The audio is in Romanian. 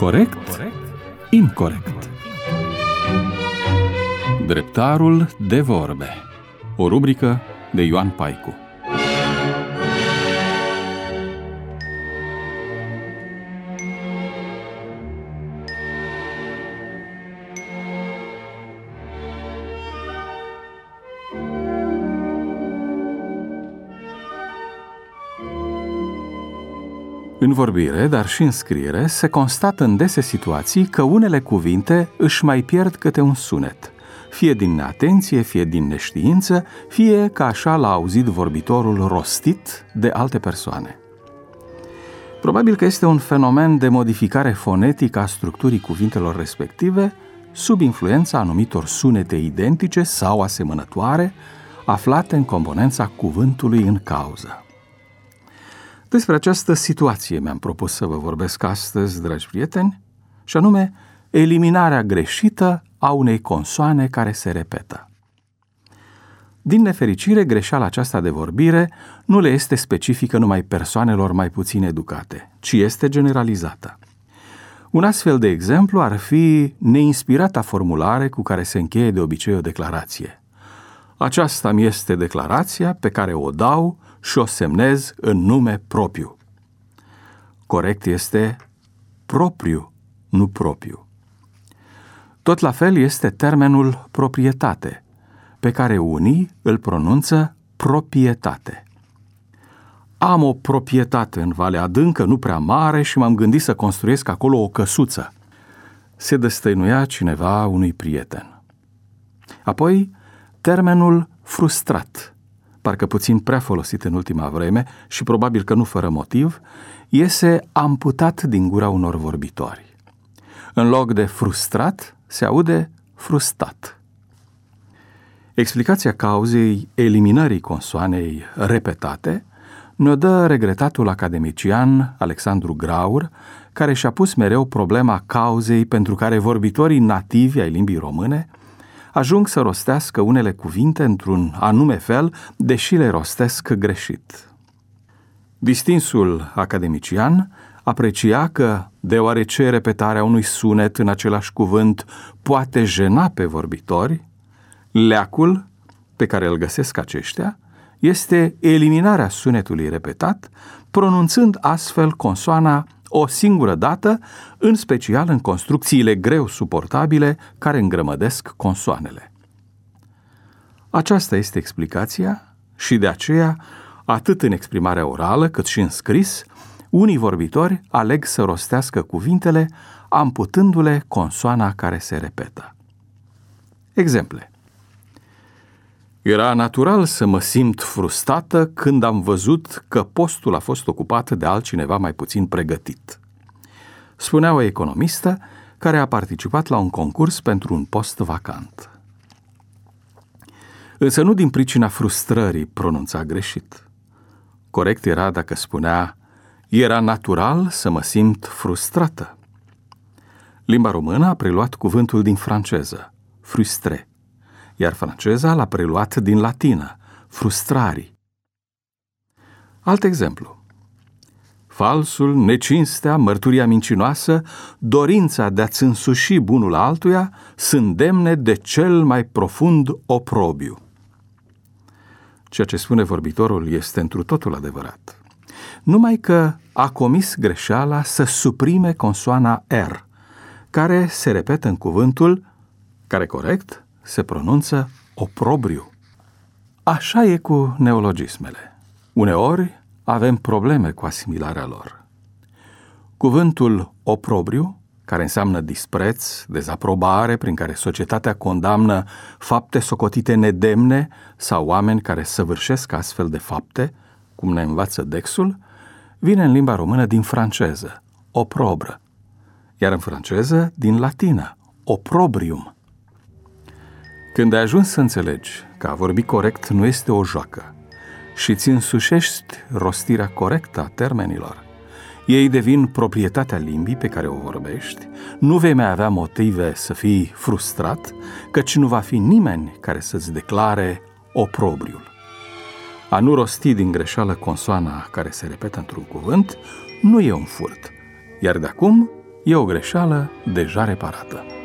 Corect? Incorect. Dreptarul de vorbe. O rubrică de Ioan Paicu. În vorbire, dar și în scriere, se constată în dese situații că unele cuvinte își mai pierd câte un sunet, fie din neatenție, fie din neștiință, fie că așa l-a auzit vorbitorul rostit de alte persoane. Probabil că este un fenomen de modificare fonetică a structurii cuvintelor respective, sub influența anumitor sunete identice sau asemănătoare, aflate în componența cuvântului în cauză. Despre această situație mi-am propus să vă vorbesc astăzi, dragi prieteni, și anume eliminarea greșită a unei consoane care se repetă. Din nefericire, greșeala aceasta de vorbire nu le este specifică numai persoanelor mai puțin educate, ci este generalizată. Un astfel de exemplu ar fi neinspirata formulare cu care se încheie de obicei o declarație. Aceasta mi este declarația pe care o dau și o semnez în nume propriu. Corect este propriu, nu propriu. Tot la fel este termenul proprietate, pe care unii îl pronunță propietate. Am o proprietate în Valea Adâncă, nu prea mare, și m-am gândit să construiesc acolo o căsuță. Se destăinuia cineva unui prieten. Apoi, termenul frustrat, parcă puțin prea folosit în ultima vreme și probabil că nu fără motiv, iese amputat din gura unor vorbitori. În loc de frustrat, se aude frustat. Explicația cauzei eliminării consoanei repetate ne-o dă regretatul academician Alexandru Graur, care și-a pus mereu problema cauzei pentru care vorbitorii nativi ai limbii române ajung să rostească unele cuvinte într-un anume fel, deși le rostesc greșit. Distinsul academician aprecia că, deoarece repetarea unui sunet în același cuvânt poate jena pe vorbitori, leacul pe care îl găsesc aceștia este eliminarea sunetului repetat, pronunțând astfel consoana o singură dată, în special în construcțiile greu suportabile care îngrămădesc consoanele. Aceasta este explicația și de aceea, atât în exprimarea orală cât și în scris, unii vorbitori aleg să rostească cuvintele amputându-le consoana care se repetă. Exemple. Era natural să mă simt frustrată când am văzut că postul a fost ocupat de altcineva mai puțin pregătit. Spunea o economistă care a participat la un concurs pentru un post vacant. Însă nu din pricina frustrării pronunța greșit. Corect era dacă spunea, era natural să mă simt frustrată. Limba română a preluat cuvântul din franceză, frustre, iar franceza l-a preluat din latină, frustrari. Alt exemplu. Falsul, necinstea, mărturia mincinoasă, dorința de a-ți însuși bunul altuia sunt demne de cel mai profund oprobiu. Ceea ce spune vorbitorul este întru totul adevărat. Numai că a comis greșeala să suprime consoana R, care se repetă în cuvântul care corect se pronunță oprobriu. Așa e cu neologismele. Uneori avem probleme cu asimilarea lor. Cuvântul oprobriu, care înseamnă dispreț, dezaprobare, prin care societatea condamnă fapte socotite nedemne sau oameni care săvârșesc astfel de fapte, cum ne învață Dexul, vine în limba română din franceză, oprobră, iar în franceză din latină, opprobrium. Când ai ajuns să înțelegi că a vorbi corect nu este o joacă și îți însușești rostirea corectă a termenilor, ei devin proprietatea limbii pe care o vorbești, nu vei mai avea motive să fii frustrat, căci nu va fi nimeni care să-ți declare oprobriul. A nu rosti din greșeală consoana care se repetă într-un cuvânt nu e un furt, iar de acum e o greșeală deja reparată.